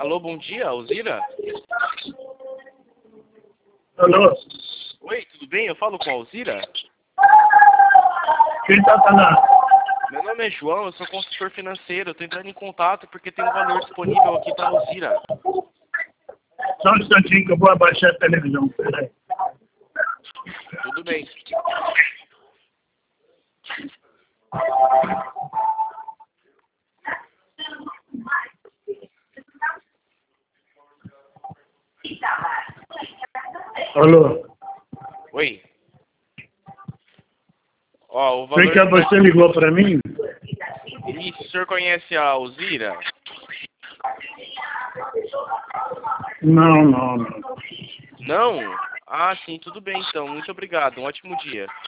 Alô, bom dia, Alzira? Alô? Oi, tudo bem? Eu falo com a Alzira? Quem está falando? Meu nome é João, eu sou consultor financeiro. Eu tô entrando em contato porque tem um valor disponível aqui para a Alzira. Só um instantinho que eu vou abaixar a televisão. Peraí. Tudo bem. Alô? Oi. Ó, o Foi valor... que você ligou para mim? Isso, o senhor conhece a Alzira? Não, não, não. Não? Ah, sim, tudo bem então. Muito obrigado. Um ótimo dia.